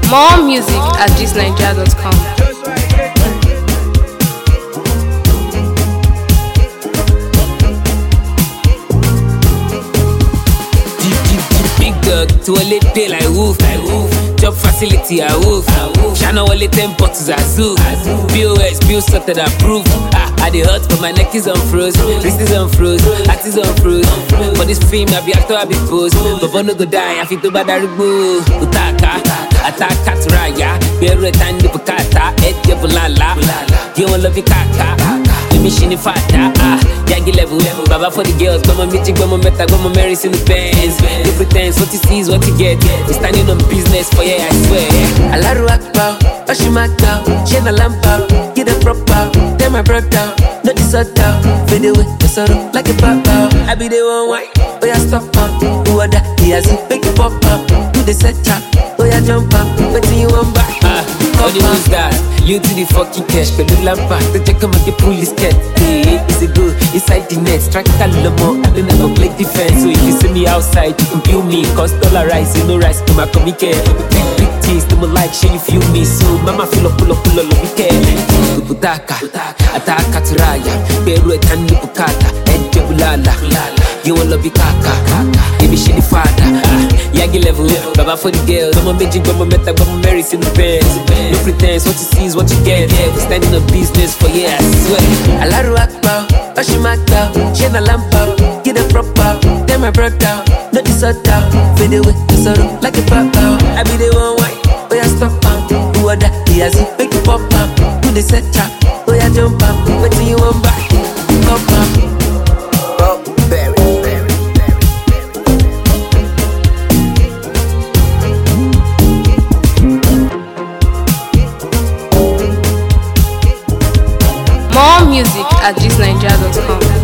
More music at gistnigeria.com. To a late day like woof. Job facility I woof. Shana wale 10 bottles I zoo. POS, bill sorted approved. I dey hurt but my neck is unfroze. Wrist is unfroze, heart is unfroze. For this film I be actor, I be pose. But no go die, I feel to bad aribo. Utaka, ataka turaya. Beru etani bukata, edge bulala. You won't love you kaka. Mission in fata, Yagi level. Baba for the girls, go my meeting, go my meta, go my marries in the bands. You pretend what you see is what you get. We standing on business for yeah, I swear. Alaru akpa, Oshimata, Shena Lampa, get a proper. Tell my brother, no disorder. Fade away, the sorrow like a papa. I be the one white, oh yeah stop up. Who are that? He has a big pop up. Do the set trap, oh yeah jump up. What do you want back? All the news that you to the fucking cash, but the lampa, the check come and get police cat. Hey, is it good? Inside the net, strike a lomo. I don't never play defense, so if you see me outside, you can view me. Cause dollar rise, you know rise to my comic. Big things, to my like, share you feel me. So mama pull up, love me care. Butaka, ataka turaya, beru etani bukata, edge bulala. You will love you kaka, baby she the father. Yagi level, baba for the girls. Go my magic, go my meta, go my marries in the bands. No pretense, what you see is what you get. We standing on business for yeah, I swear. Alaru akpa, Oshimata, Shena Lampa, get a proper. Tell my brother, no disorder. Fade away, the sorrow like a papa. I be the one white, oh yeah stop up. Who are that? He has a big pop up. Do the set trap, oh yeah jump up. What do you want back? Pop up. More music at gistnigeria.com.